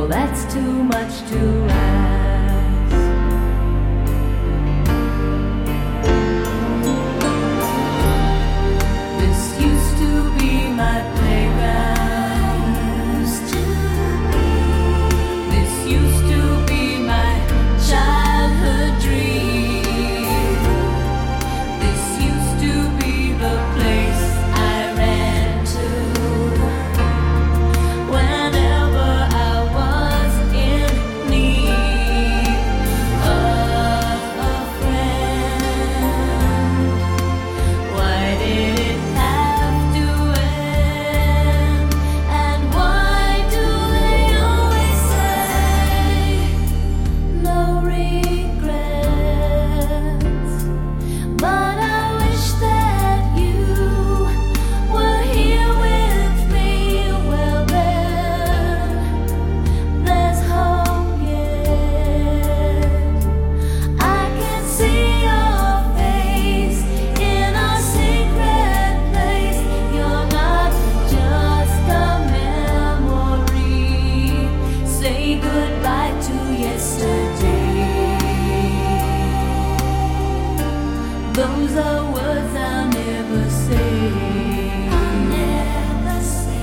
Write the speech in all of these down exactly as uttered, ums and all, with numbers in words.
that's too much to ask. This used to be my playground. Used to be. This used to be my childhood dream. This used to be the place I ran to whenever I was in need of a friend. Why did it have to end? And why do they always say no regrets? But I wish that you were here with me. Well then, there's hope yet. I can see your face in our secret place. You're not just a memory. Say goodbye to yesterday. Those are words I'll never say. I'll never say.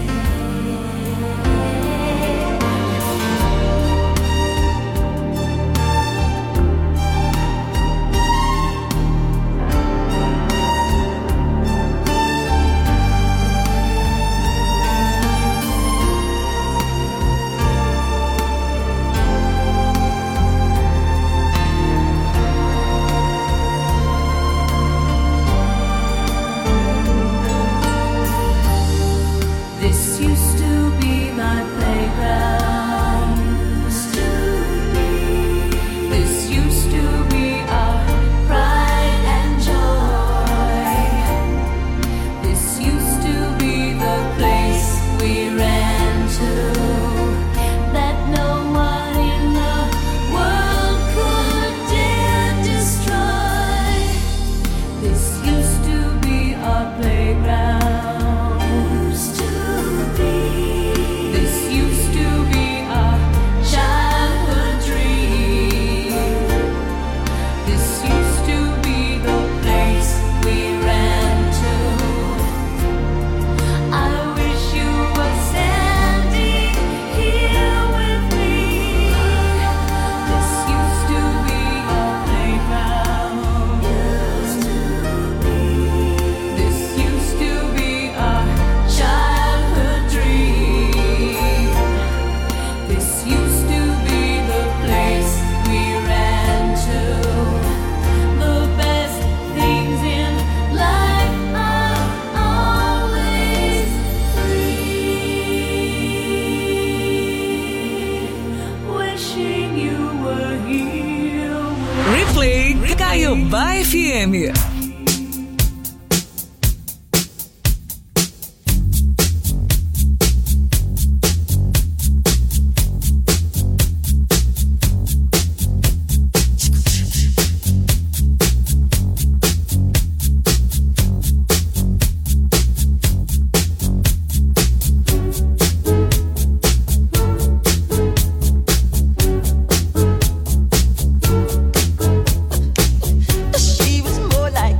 This used to be my playground. Used to be. This used to be our pride and joy. This used to be the place we ran to that no one in the world could dare destroy. This used to be our playground. Used to be. This used to be our childhood dream. This used to be the place we ran to. I wish you were standing here with me. This used to be our playground. Used to be. This used to be our childhood dream. This used to be the place we ran to. The best things in life are always free. Wishing you were here with Replay Caiobá F M. She was more like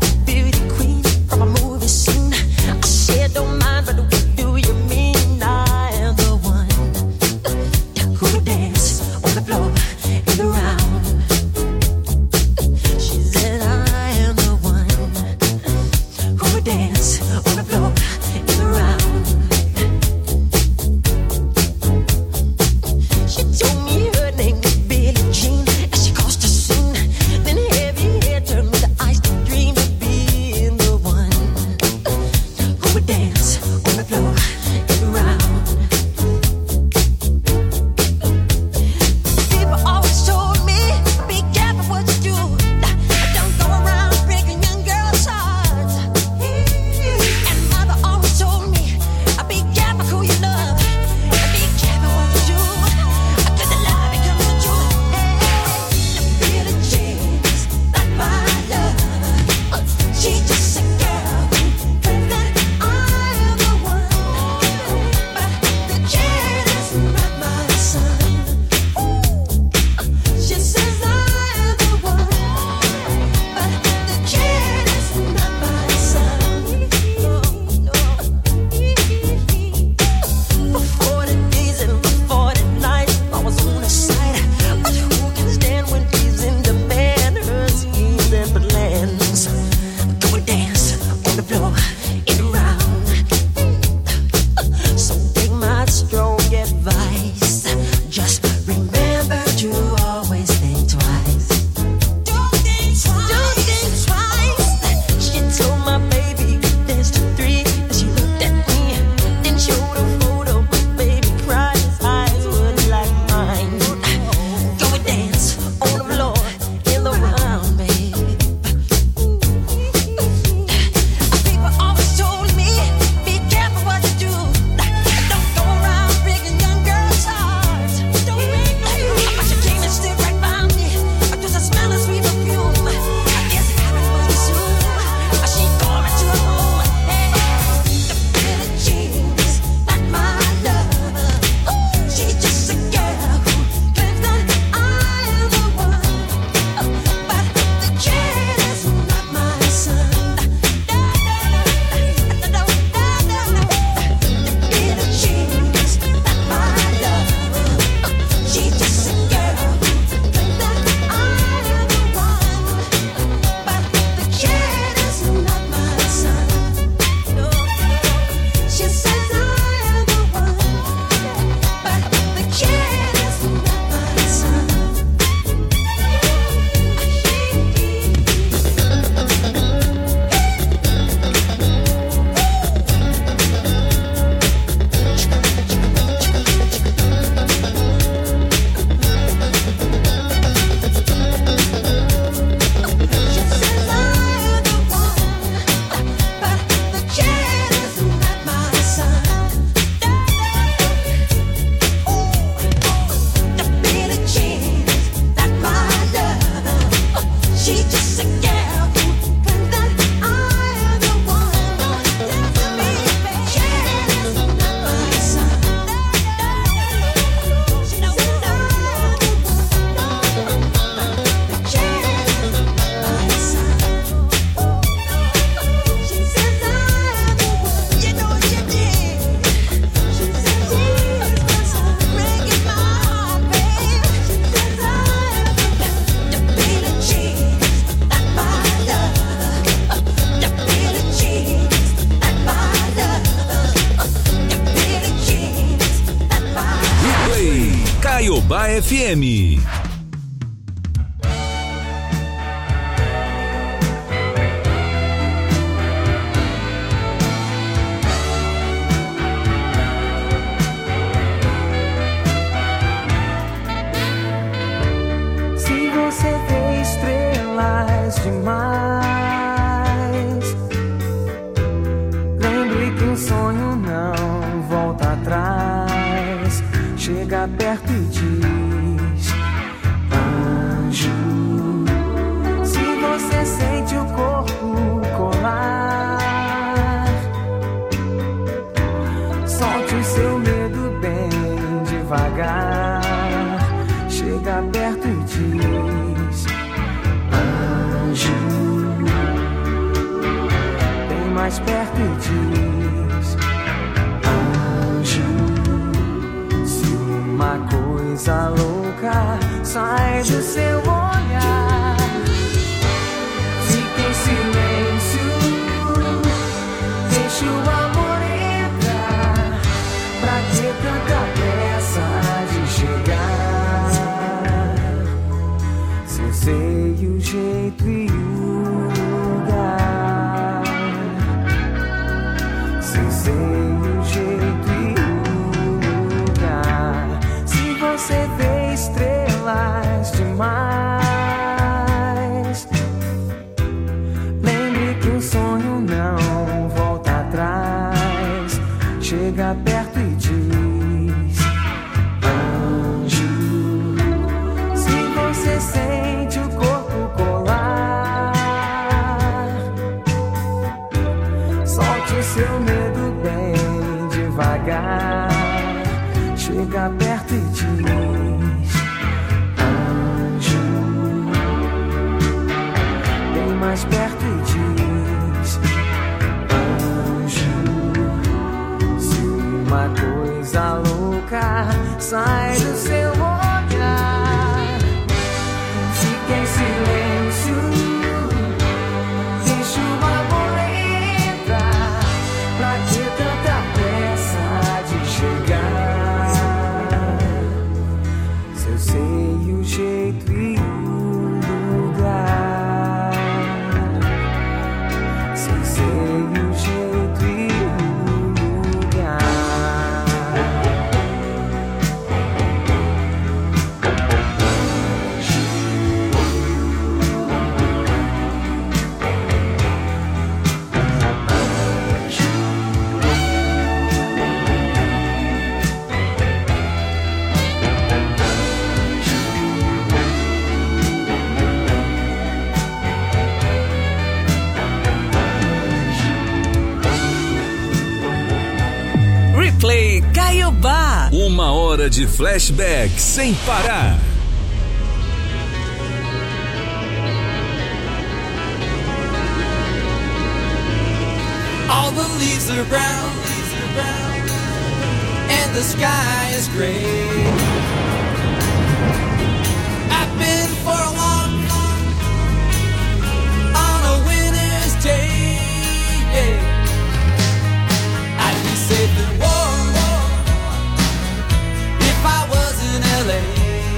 Caiobá F M. Se você vê estrelas demais, lembre que um sonho não volta atrás. Chega perto e diz: anjo. Se você sente o corpo colar, solte o seu medo bem devagar. Chega perto e diz: anjo. Vem mais perto e diz: anjo. Uma coisa louca sai do seu olhar. Fique em silêncio, deixa o amor entrar. Pra que tanta pressa de chegar? Se eu sei o jeito e o lugar, se eu sei o jeito e você vê estrelas demais, lembre que o sonho não volta atrás. Chega perto e diz: anjo. Se você sente o corpo colar, solte o seu medo bem devagar. Chega perto e diz: anjo. Vem mais perto e diz: anjo. Se uma coisa louca sai do seu olhar, fique em silêncio, deixa o amor entrar. Pra que tanta pressa de chegar? Eu sei o jeito e o lugar. Se eu sei o jeito e o lugar. Replay Caiobá. Uma hora de flashback sem parar. All the leaves are brown, leaves are brown, and the sky is gray. I've been for a walk on a winter's day. Yeah. I'd be safe and warm if I was in L A.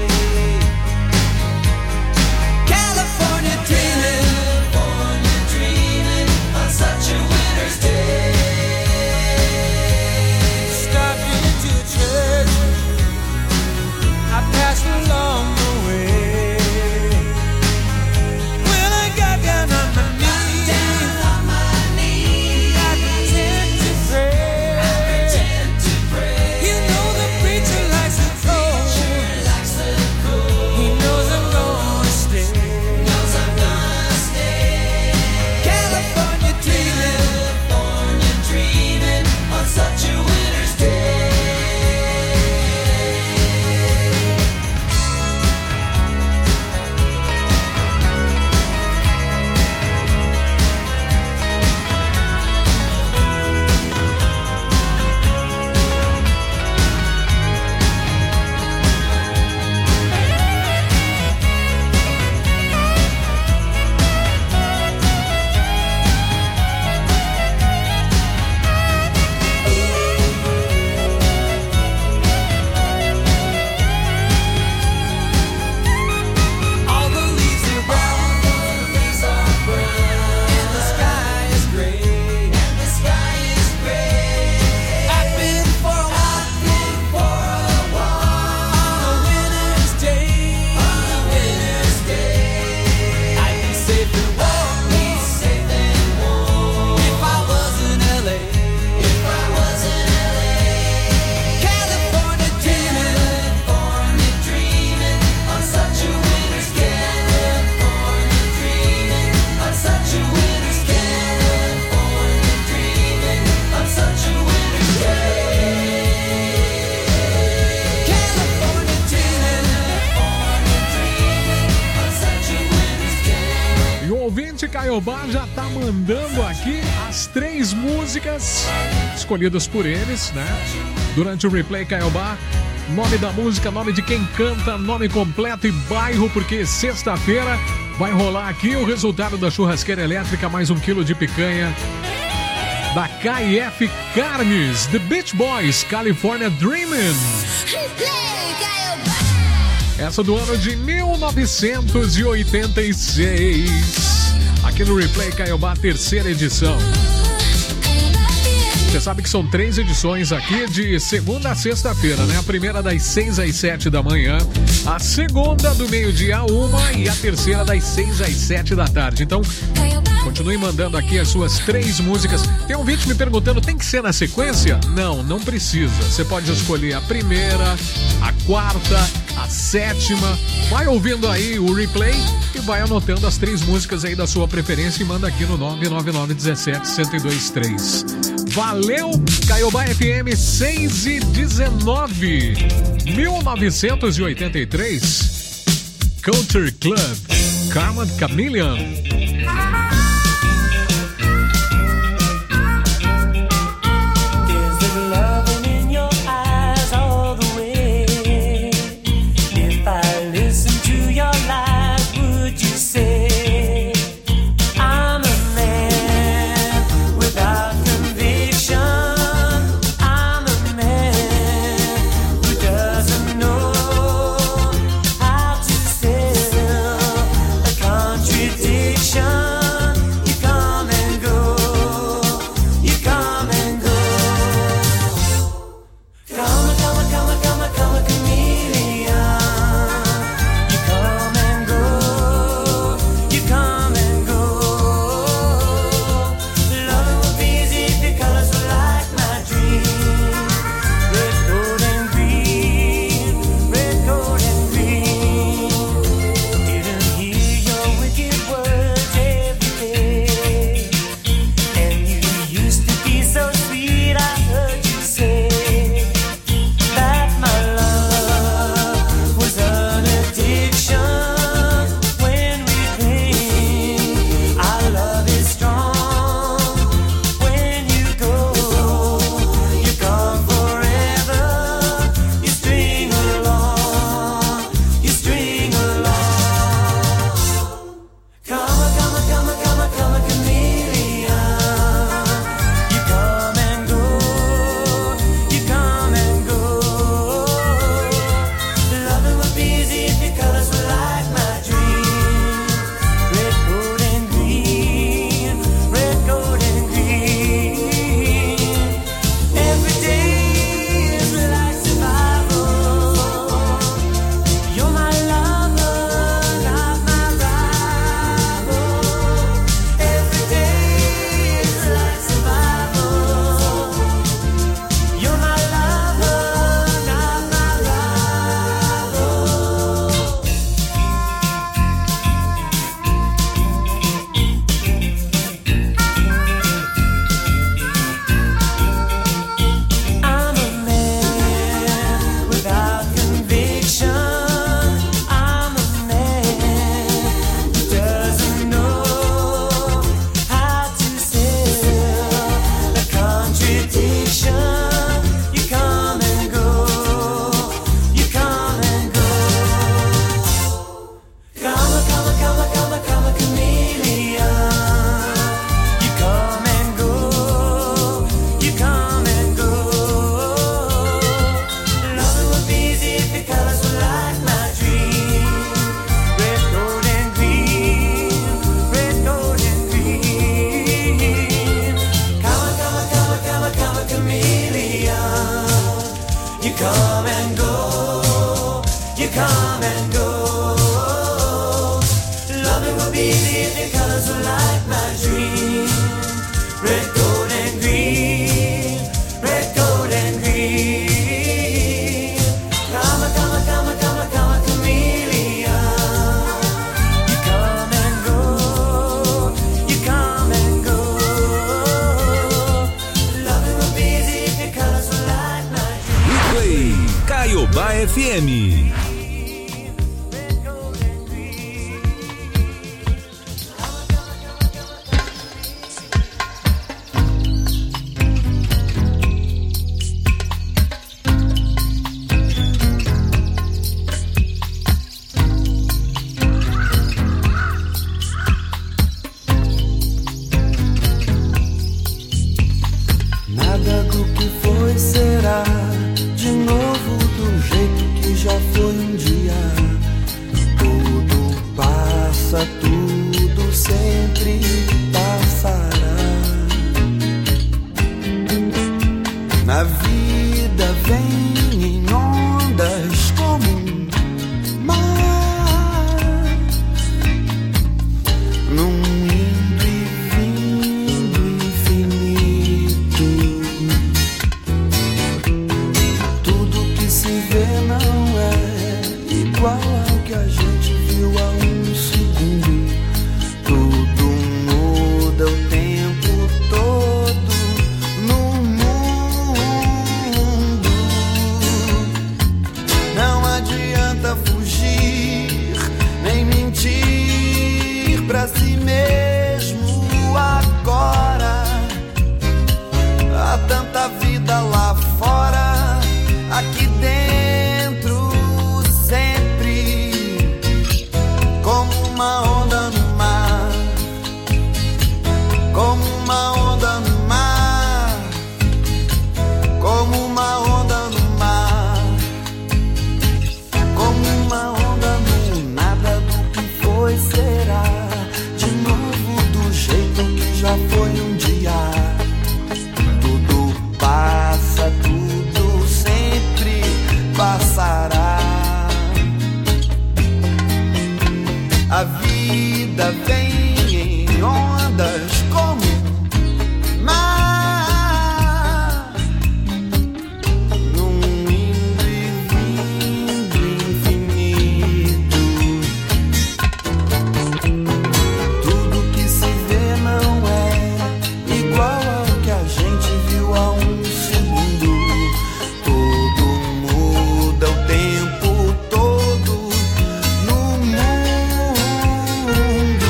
California dreaming, California dreaming on such a winter's day. Stopped into church ouvinte Caiobá já tá mandando aqui as três músicas escolhidas por eles, né? Durante o Replay Caiobá. Nome da música, nome de quem canta, nome completo e bairro, porque sexta-feira vai rolar aqui o resultado da churrasqueira elétrica, mais um quilo de picanha da K F Carnes, The Beach Boys, California Dreamin'. Essa do ano de mil novecentos e oitenta e seis, aqui no Replay Caiobá, terceira edição. Você sabe que são três edições aqui de segunda a sexta-feira, né? A primeira das seis às sete da manhã, a segunda do meio-dia a uma e a terceira das seis às sete da tarde. Então, continue mandando aqui as suas três músicas. Tem um vídeo me perguntando, tem que ser na sequência? Não, não precisa. Você pode escolher a primeira, a quarta, a sétima. Vai ouvindo aí o replay e vai anotando as três músicas aí da sua preferência e manda aqui no nove nove nove um sete, um zero dois três. Valeu, Caiobá F M seis e dezenove, mil novecentos e oitenta e três, Culture Club, Karma Chameleon. Caiobá F M. vê não é igual ao que a gente viu há um segundo. Tudo muda o tempo todo no mundo. Não adianta fugir nem mentir pra si mesmo agora. Há tanta vida lá fora, aqui dentro sempre, como uma onda no mar, como uma onda no mar, como uma onda no mar, como uma onda no nada do que foi será, de novo do jeito que já foi um dia. Tudo passa, tudo sempre passará. A vida vem em ondas como mar, num indo e vindo infinito. Tudo que se vê não é igual ao que a gente viu há um segundo. Tudo muda o tempo todo no mundo.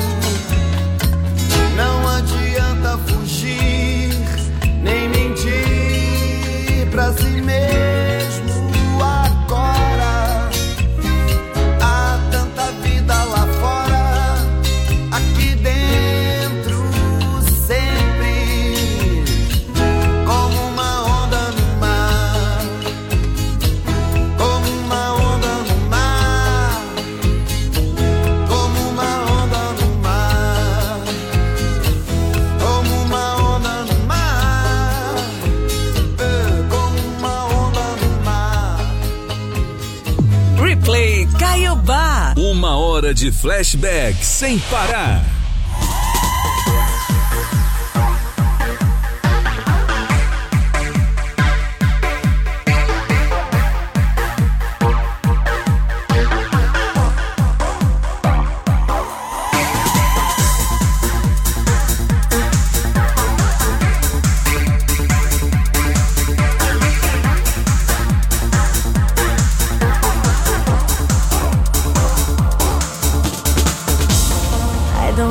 Não adianta fugir nem mentir pra si mesmo agora. Há tanta vida lá fora, aqui dentro sempre, como uma onda no mar, como uma onda no mar, como uma onda no mar, como uma onda no mar, eh, como uma onda no mar. Replay Caiobá. Uma hora de flashback sem parar. I don't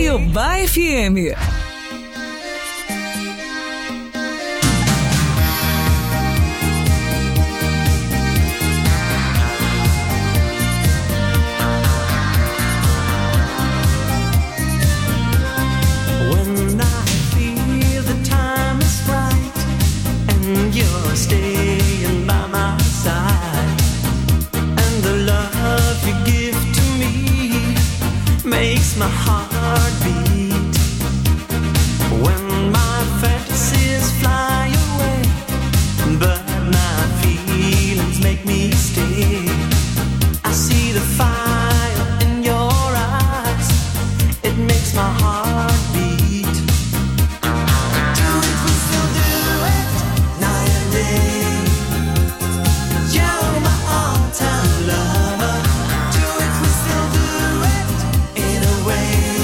Caiobá F M. My heart beat when my fantasies fly away, but my feelings make me stay. I see the fire in your eyes, it makes my heart beat. Do it, we still do it, night and day. You're my all-time lover. Do it, we still do it in a way.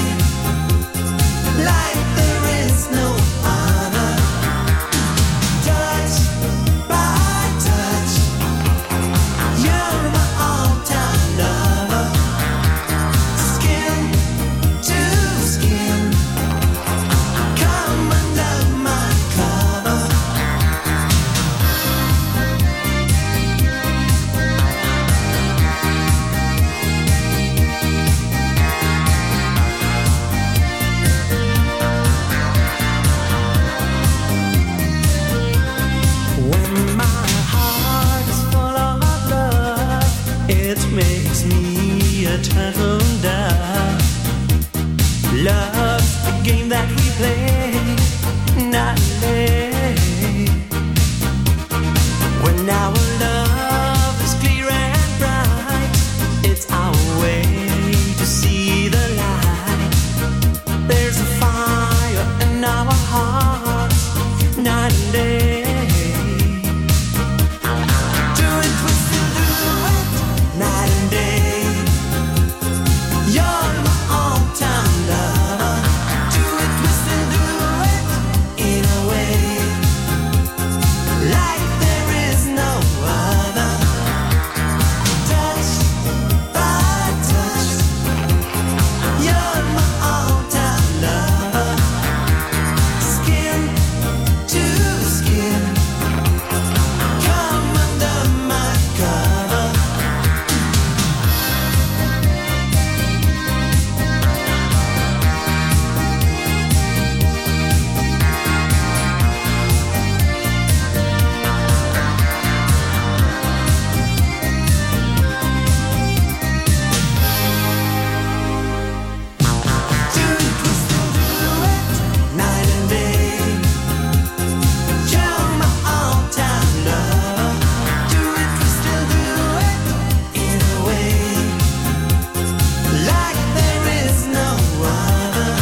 Like there is no other. Touch by touch, you're my all-time lover. Skin to skin, come under my cover. When my heart is full of love, it makes me a turtle dove. Love's the game that we play, not day. When our love is clear and bright, it's our way to see the light. There's a fire in our hearts, night and day. Do it, we still do it, night and day. You're my all-time lover. Do it, we still do it in a way. Like there is no other. Touch by touch, you're my all-time lover. Skin to skin, come under my cover. Do it, we still do it, night and day. You're my all-time lover. Do it, we still do it in a way. Like there is no other.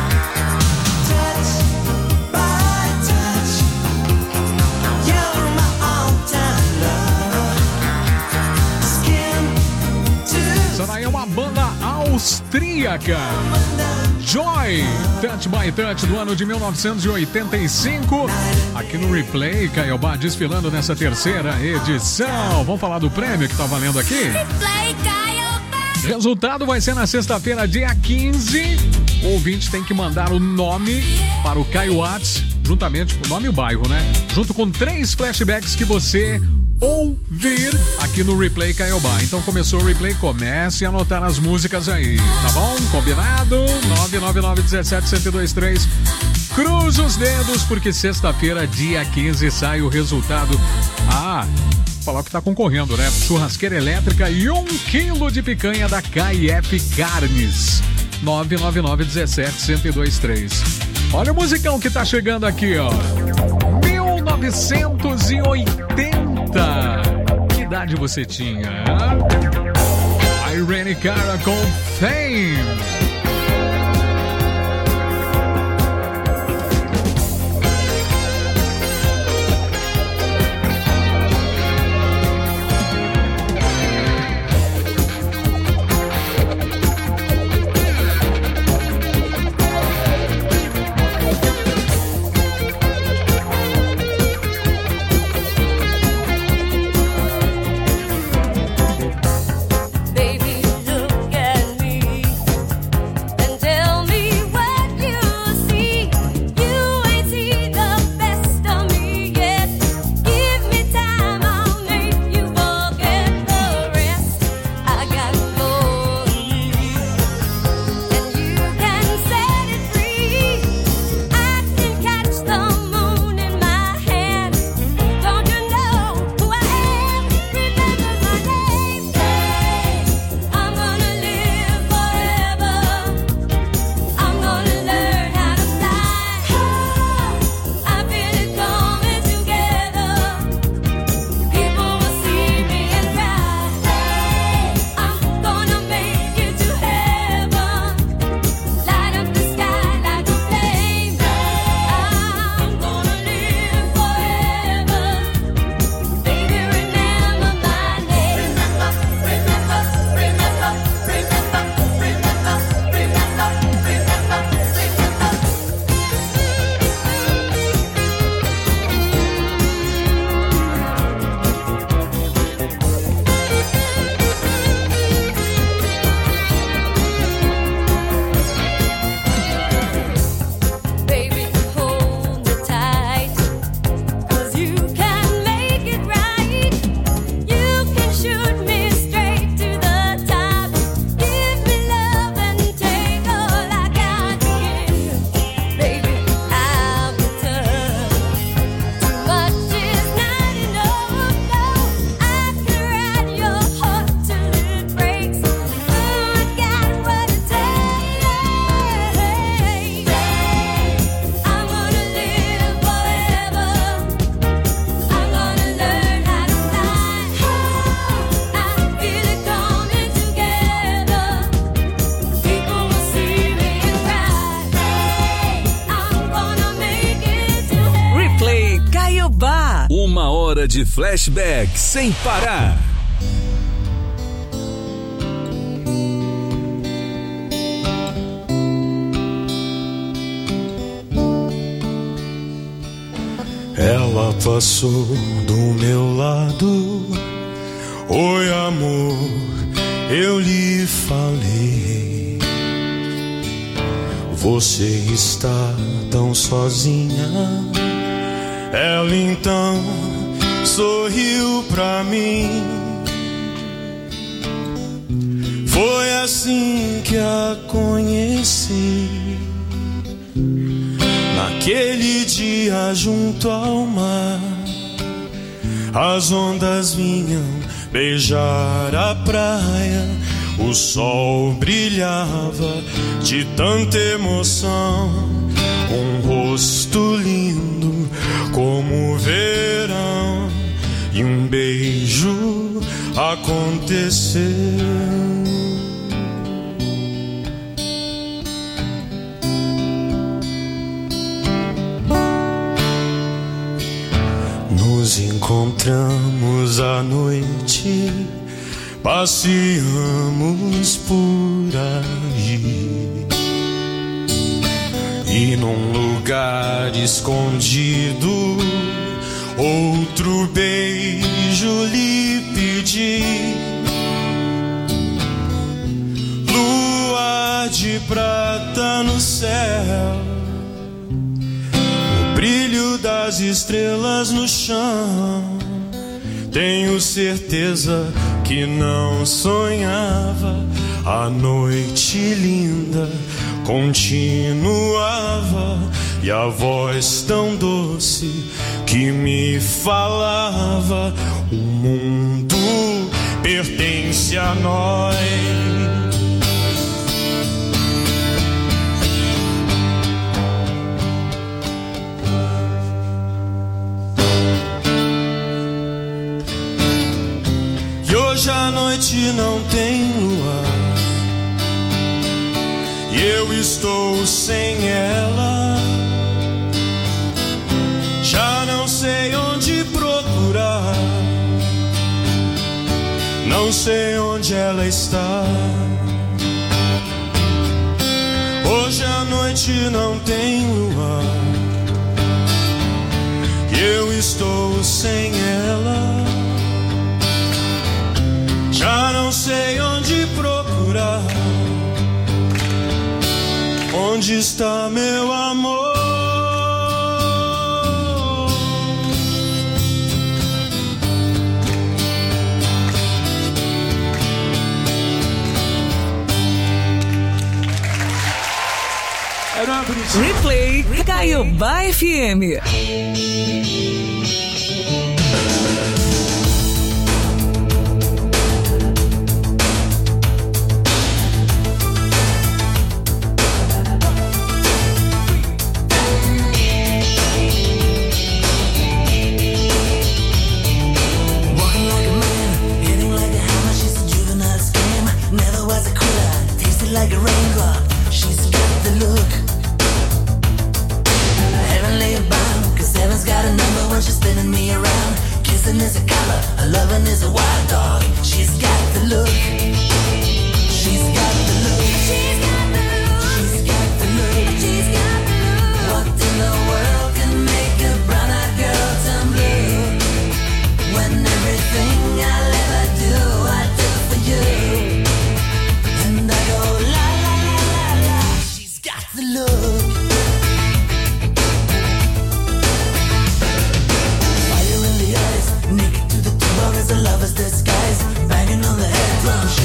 Touch by touch, you're my all-time lover. Skin to Essa daí é uma banda austríaca. Joy, Touch by Touch, do ano de mil novecentos e oitenta e cinco. Aqui no Replay, Caiobá desfilando nessa terceira edição. Vamos falar do prêmio que tá valendo aqui? Play Caiobá. Resultado vai ser na sexta-feira, dia quinze. O ouvinte tem que mandar o nome para o Caio Whats, juntamente com o nome e o bairro, né? Junto com três flashbacks que você ouvir aqui no Replay Caiobá. Então começou o Replay, comece a anotar as músicas aí, tá bom? Combinado? nove nove nove um sete um zero dois três. Cruza os dedos, porque sexta-feira, dia quinze, sai o resultado. Ah, falar o que tá concorrendo, né? Churrasqueira elétrica e um quilo de picanha da K F Carnes. nove nove nove um sete um zero dois três. Olha o musicão que tá chegando aqui, ó. mil novecentos e oitenta. Que idade você tinha? Irene Cara com Fame. Baby, look at me. hora de flashback sem parar. Ela passou do meu lado. Oi, amor, eu lhe falei. Você está tão sozinha. Ela então sorriu pra mim. Foi assim que a conheci. Naquele dia junto ao mar, as ondas vinham beijar a praia. O sol brilhava de tanta emoção. Um rosto lindo como o verão. E um beijo aconteceu. Nos encontramos à noite, passeamos por aí. E num lugar escondido, outro beijo lhe pedi. Lua de prata no céu, o brilho das estrelas no chão. Tenho certeza que não sonhava. A noite linda continuava. E a voz tão doce que me falava: o mundo pertence a nós. E hoje a noite não tem lua, e eu estou sem ela. Já não sei onde procurar, não sei onde ela está. Hoje a noite não tem lua, e eu estou sem ela. Já não sei onde procurar. Onde está meu amor? Replay Caiobá F M. Like a raindrop, she's got the look. Heavenly bound, cause heaven's got a number when she's spinning me around. Kissing is a color, her loving is a wild dog. She's got the look. She's got the look. She's got the look. She's got the look. She's got the look. What in the world can make a brown-eyed girl turn blue? When everything I'll ever do, I do for you. And I go la la la la la. She's got the look. Fire in the eyes, naked to the bone as a lover's disguise. Banging on the head drum.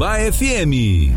Caiobá F M.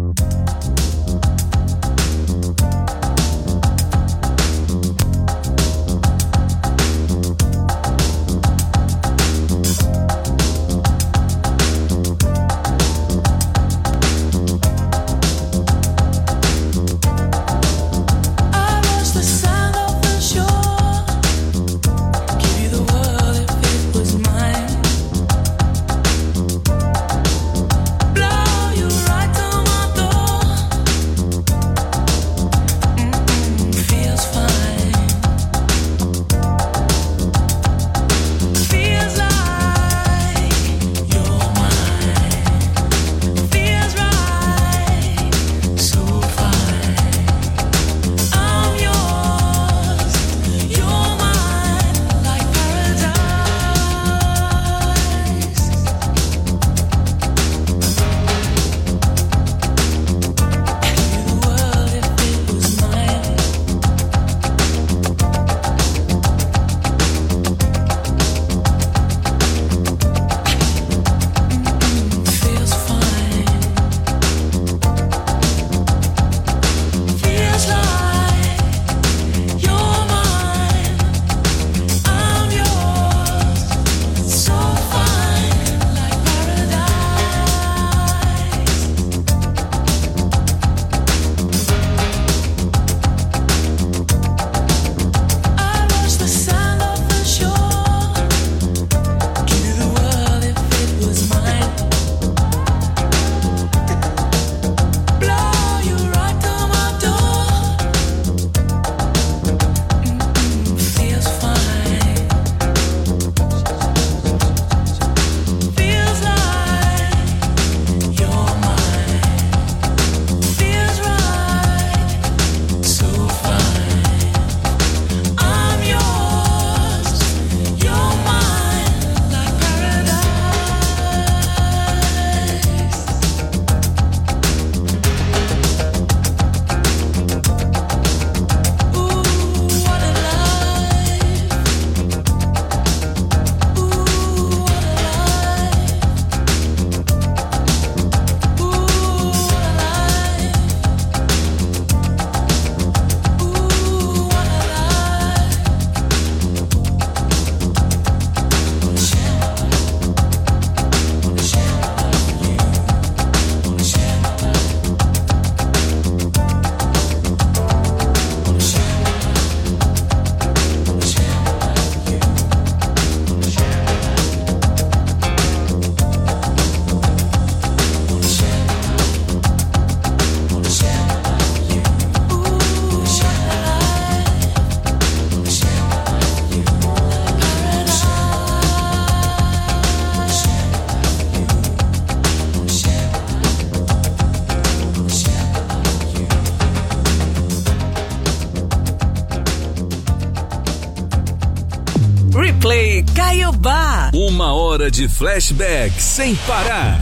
Replay Caiobá. Uma hora de flashback sem parar.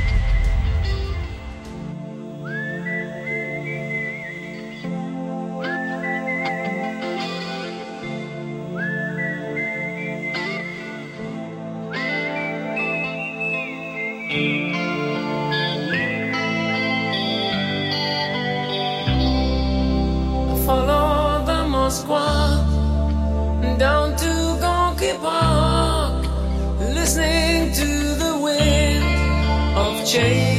Follow the Moskva down to Gonky Park, listening to the wind of change.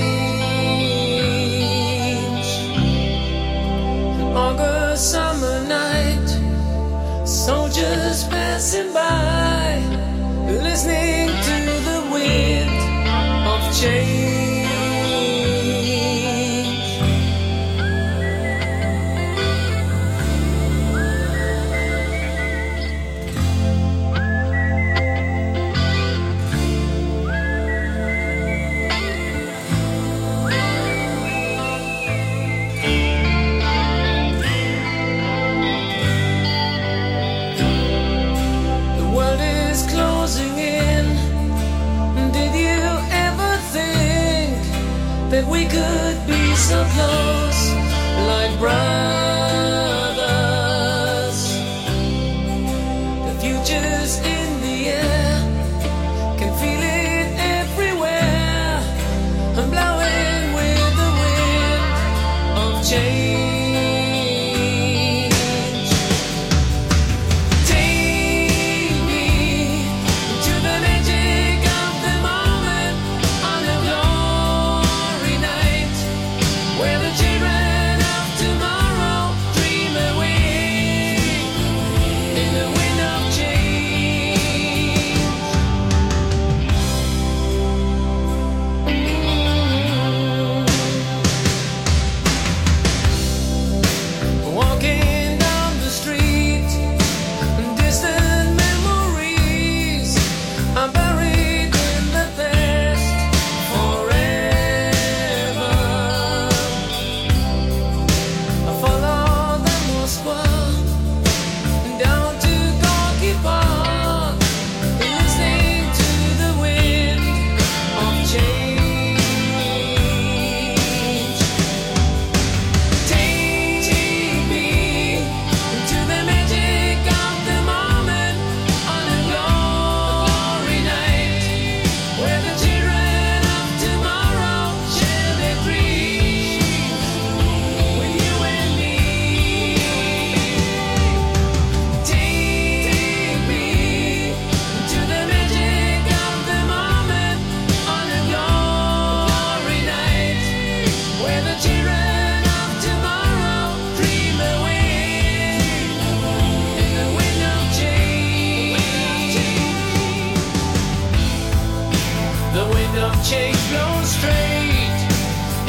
An August summer night, soldiers passing by, listening to the wind of change. That we could be so close, like brothers. The future's in the air, can feel it everywhere. I'm blowing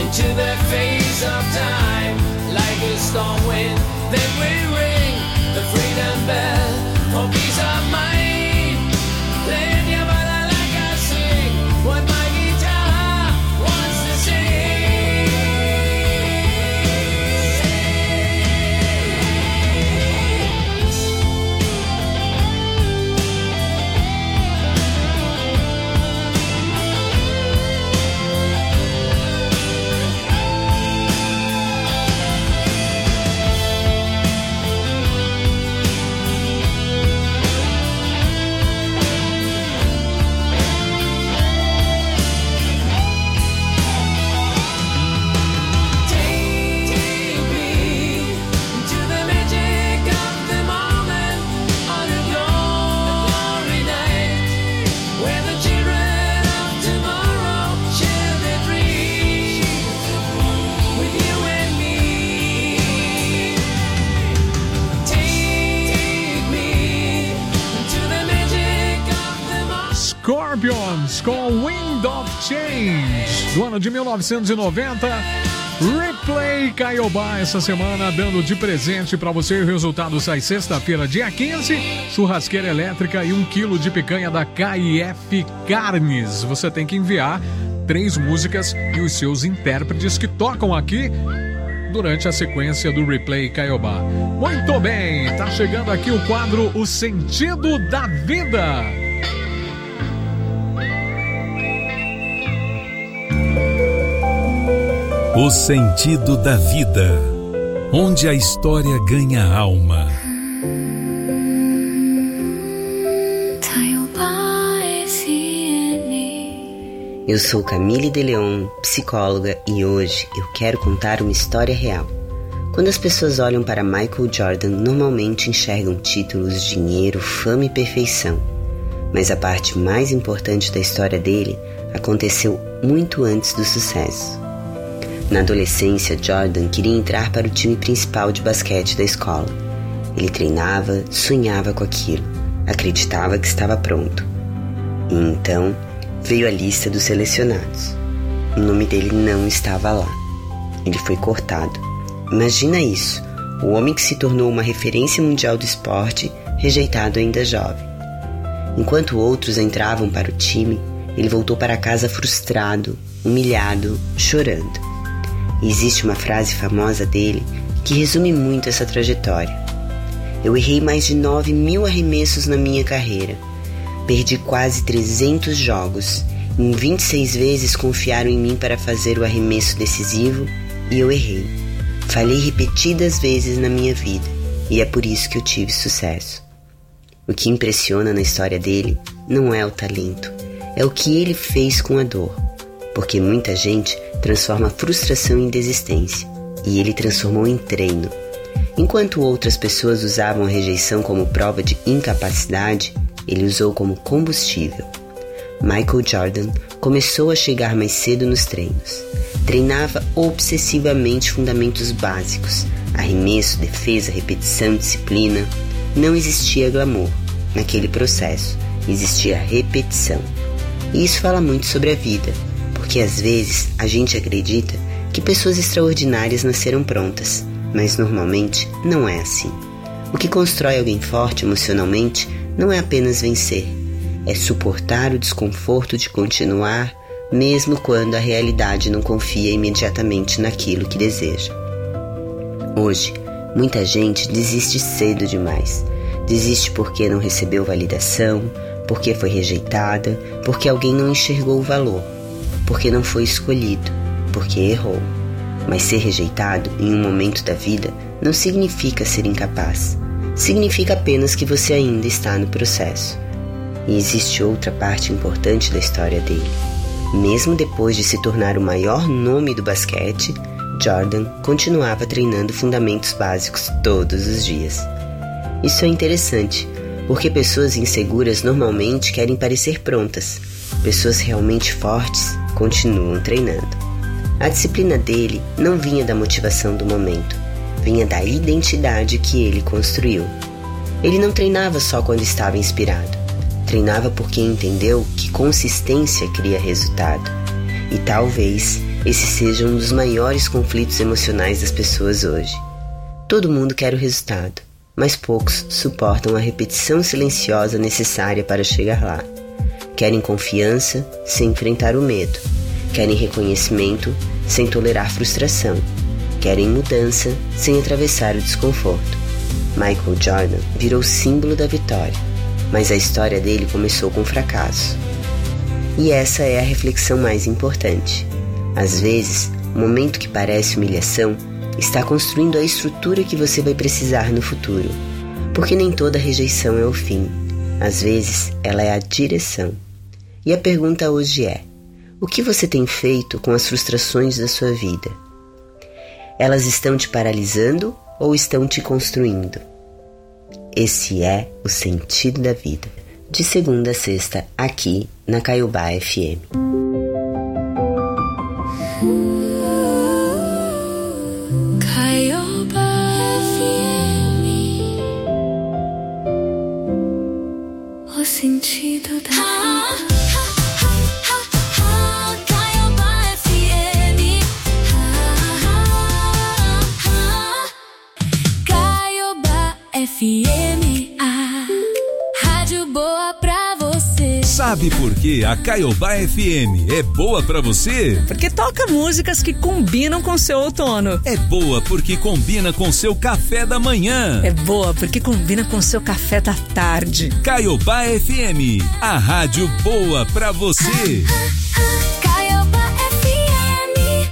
into the face of time. Like a storm wind, then we ring the freedom bell for peace of mind. Playing your body like I sing what my guitar wants to sing. Scorpions com Wind of Change, do ano de mil novecentos e noventa. Replay Caiobá essa semana, dando de presente para você. O resultado sai sexta-feira, dia quinze. Churrasqueira elétrica e um quilo de picanha da K I F Carnes. Você tem que enviar três músicas e os seus intérpretes que tocam aqui durante a sequência do Replay Caiobá. Muito bem, tá chegando aqui o quadro O Sentido da Vida. O Sentido da Vida, onde a história ganha alma. Eu sou Camille de Leon, psicóloga, e hoje eu quero contar uma história real. Quando as pessoas olham para Michael Jordan, normalmente enxergam títulos, dinheiro, fama e perfeição. Mas a parte mais importante da história dele aconteceu muito antes do sucesso. Na adolescência, Jordan queria entrar para o time principal de basquete da escola. Ele treinava, sonhava com aquilo, acreditava que estava pronto. E então veio a lista dos selecionados. O nome dele não estava lá. Ele foi cortado. Imagina isso, o homem que se tornou uma referência mundial do esporte, rejeitado ainda jovem. Enquanto outros entravam para o time, ele voltou para casa frustrado, humilhado, chorando. E existe uma frase famosa dele que resume muito essa trajetória. Eu errei mais de nove mil arremessos na minha carreira. Perdi quase trezentos jogos. Em vinte e seis vezes confiaram em mim para fazer o arremesso decisivo e eu errei. Falhei repetidas vezes na minha vida e é por isso que eu tive sucesso. O que impressiona na história dele não é o talento, é o que ele fez com a dor. Porque muita gente transforma frustração em desistência, e ele transformou em treino. Enquanto outras pessoas usavam a rejeição como prova de incapacidade, ele usou como combustível. Michael Jordan começou a chegar mais cedo nos treinos. Treinava obsessivamente fundamentos básicos, arremesso, defesa, repetição, disciplina. Não existia glamour naquele processo, existia repetição. E isso fala muito sobre a vida. Porque às vezes a gente acredita que pessoas extraordinárias nasceram prontas, mas normalmente não é assim. O que constrói alguém forte emocionalmente não é apenas vencer, é suportar o desconforto de continuar, mesmo quando a realidade não confia imediatamente naquilo que deseja. Hoje, muita gente desiste cedo demais. Desiste porque não recebeu validação, porque foi rejeitada, porque alguém não enxergou o valor. Porque não foi escolhido, porque errou. Mas ser rejeitado em um momento da vida não significa ser incapaz. Significa apenas que você ainda está no processo. E existe outra parte importante da história dele. Mesmo depois de se tornar o maior nome do basquete, Jordan continuava treinando fundamentos básicos todos os dias. Isso é interessante, porque pessoas inseguras normalmente querem parecer prontas. Pessoas realmente fortes continuam treinando. A disciplina dele não vinha da motivação do momento, vinha da identidade que ele construiu. Ele não treinava só quando estava inspirado, treinava porque entendeu que consistência cria resultado. E talvez esse seja um dos maiores conflitos emocionais das pessoas hoje. Todo mundo quer o resultado, mas poucos suportam a repetição silenciosa necessária para chegar lá. Querem confiança sem enfrentar o medo. Querem reconhecimento sem tolerar frustração. Querem mudança sem atravessar o desconforto. Michael Jordan virou símbolo da vitória, mas a história dele começou com fracasso. E essa é a reflexão mais importante. Às vezes, o momento que parece humilhação está construindo a estrutura que você vai precisar no futuro. Porque nem toda rejeição é o fim. Às vezes, ela é a direção. E a pergunta hoje é: o que você tem feito com as frustrações da sua vida? Elas estão te paralisando ou estão te construindo? Esse é o sentido da vida. De segunda a sexta, aqui na Caiobá F M. O sentido da vida. Caiobá F M. Caiobá F M. A rádio boa pra você. Sabe por que a Caiobá F M é boa pra você? Porque toca músicas que combinam com seu outono. É boa porque combina com seu café da manhã. É boa porque combina com seu café da tarde. Caiobá F M, a rádio boa pra você. Caiobá F M.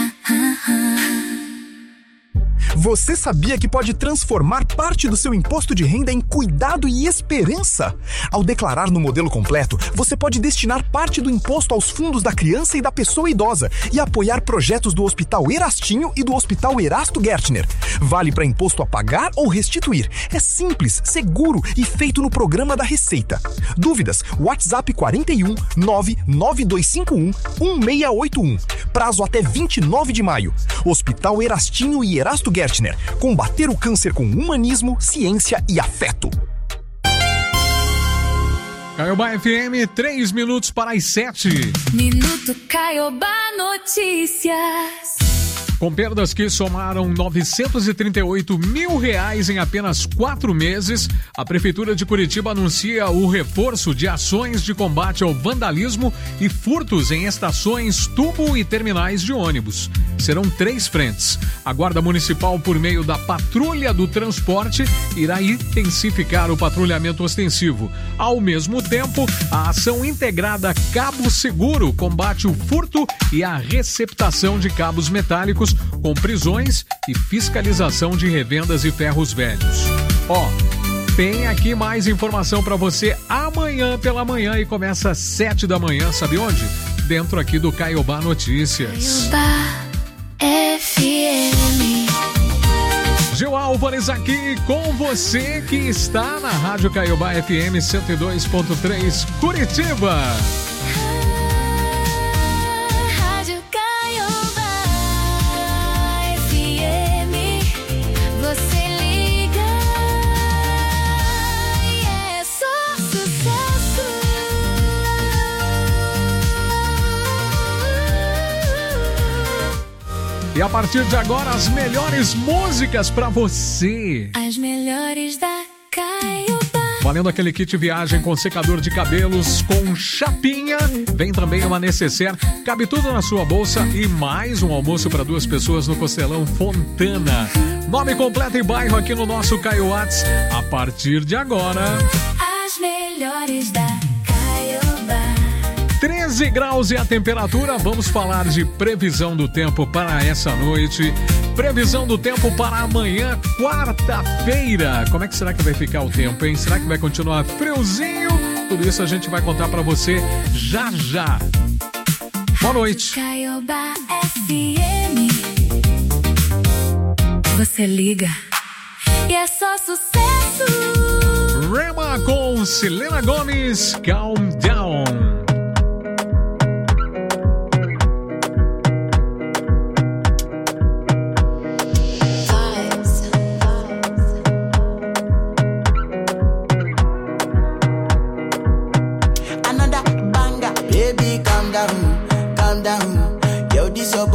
Você sabia que pode transformar parte do seu imposto de renda em cuidado e esperança? Ao declarar no modelo completo, você pode destinar parte do imposto aos fundos da criança e da pessoa idosa e apoiar projetos do Hospital Erastinho e do Hospital Erasto Gertner. Vale para imposto a pagar ou restituir. É simples, seguro e feito no programa da Receita. Dúvidas? WhatsApp quatro um nove nove dois cinco um um seis oito um. Prazo até vinte e nove de maio. Hospital Erastinho e Erasto Gertner. Combater o câncer com humanismo, ciência e afeto. Caiobá F M, três minutos para as sete. Minuto Caiobá Notícias. Com perdas que somaram novecentos e trinta e oito mil reais em apenas quatro meses, a Prefeitura de Curitiba anuncia o reforço de ações de combate ao vandalismo e furtos em estações, tubo e terminais de ônibus. Serão três frentes. A Guarda Municipal, por meio da Patrulha do Transporte, irá intensificar o patrulhamento ostensivo. Ao mesmo tempo, a ação integrada Cabo Seguro combate o furto e a receptação de cabos metálicos, com prisões e fiscalização de revendas e ferros velhos. Ó, tem aqui mais informação para você amanhã pela manhã e começa às sete da manhã, sabe onde? Dentro aqui do Caiobá Notícias. Caiobá F M. Gil Álvares aqui com você que está na Rádio Caiobá F M cento e dois ponto três Curitiba. E a partir de agora, as melhores músicas pra você. As melhores da Caiobá. Valendo aquele kit viagem com secador de cabelos, com chapinha. Vem também uma necessaire. Cabe tudo na sua bolsa e mais um almoço para duas pessoas no Costelão Fontana. Nome completo e bairro aqui no nosso Caiobats. A partir de agora... As melhores da Caiobá. treze graus e a temperatura. Vamos falar de previsão do tempo para essa noite. Previsão do tempo para amanhã, quarta-feira. Como é que será que vai ficar o tempo, hein? Será que vai continuar friozinho? Tudo isso a gente vai contar para você já já. Boa noite. Caiobá F M. Você liga e é só sucesso. Rema com Selena Gomez, Calm Down. Calm down, calm down. Yo, this your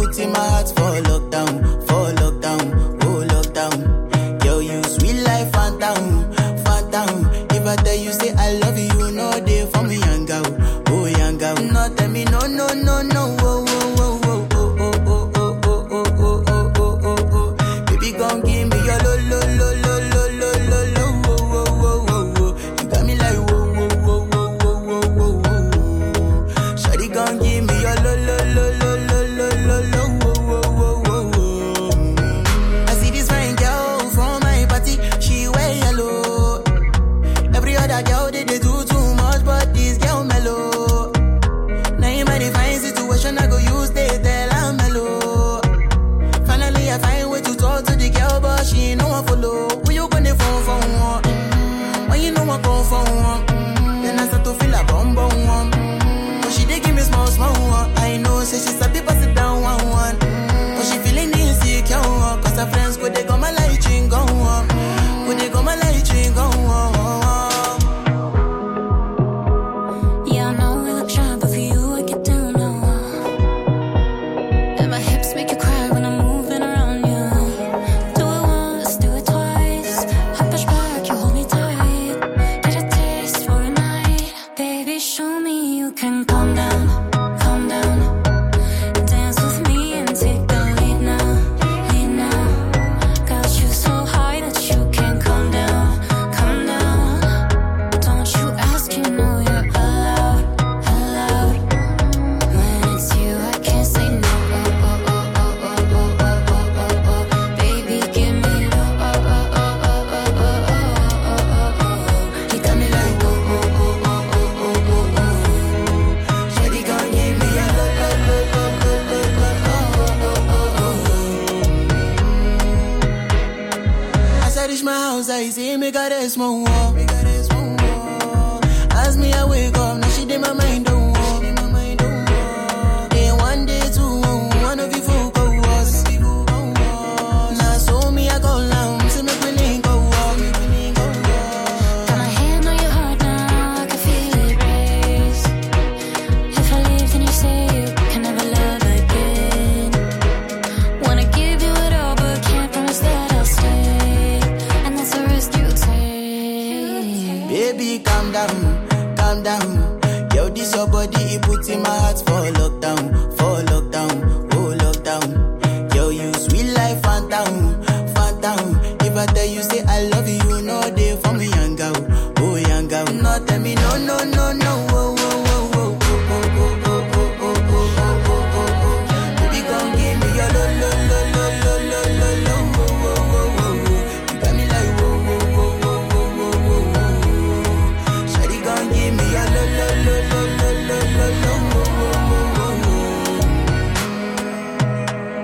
put in my heart for lockdown, for lockdown, oh lockdown. Girl, you sweet life, phantom, phantom. If I tell you say I love you, no day for me, young girl, oh young girl. No tell me no, no, no, no, oh, oh, oh, oh, oh, oh, oh, oh, oh, oh, oh, oh, oh, oh, oh. Baby, gon' give me your lo, lo, lo, lo, lo, lo, lo, lo, oh, oh, oh, oh, oh. You got me like whoa, whoa, whoa, whoa, whoa, whoa, whoa, whoa. Shawty gon' give me your lo, lo, lo, lo, lo, lo, lo, lo, oh, oh, oh, oh, oh. I see this fine girl from my party, she wear yellow. Every other girl they, they do too much, but this girl mellow. Now in my divine situation, I go use they tell I'm mellow. Finally, I find way to talk to the girl, but she ain't no one follow. Who you gonna phone for one? Mm-hmm. When you know I come for one, mm-hmm. Then I start to feel a bum bum one. Mm-hmm. But she dey give me small small one. I know, say she's a people sit down one one. Mm-hmm. But she feeling insecure, cause her friends go they go my light ring go on. Go they go my light ring go on. Yeah, I know we look shy, but for you I get down low. And my hips make you cry when I'm moving around you. Do it once, do it twice. I push back, you hold me tight. Get a taste for a night. Baby, show me you can calm down, calm down. Dance with me and take the lead now, lead now. Got you so high that you can't calm down, calm down. Don't you ask, you know you're allowed, allowed. When it's you, I can't say no. Oh, oh, oh, oh, oh, oh, oh, oh, oh, oh. Baby, give me the oh, oh, oh, oh, oh, oh, oh, oh, oh. You got me like oh, oh, oh, oh, oh, oh, oh, oh. Shawty gon' give me a lo, lo, lo, lo, lo, lo, lo, oh, oh, oh, oh. As I reach my house, I see me got a small wall. As me, I wake up, now she did my mind don't walk. Then one day, two, one of you folk go was. Now so me, I go down, see me willing go walk. Got my hand on your heart now, I can feel it race. If I leave, then you say you can never love again. Wanna give you it all, but can't promise that I'll stay. And that's a risk you take. Baby, calm down, calm down. Yo, this your body, it put in my heart for lockdown,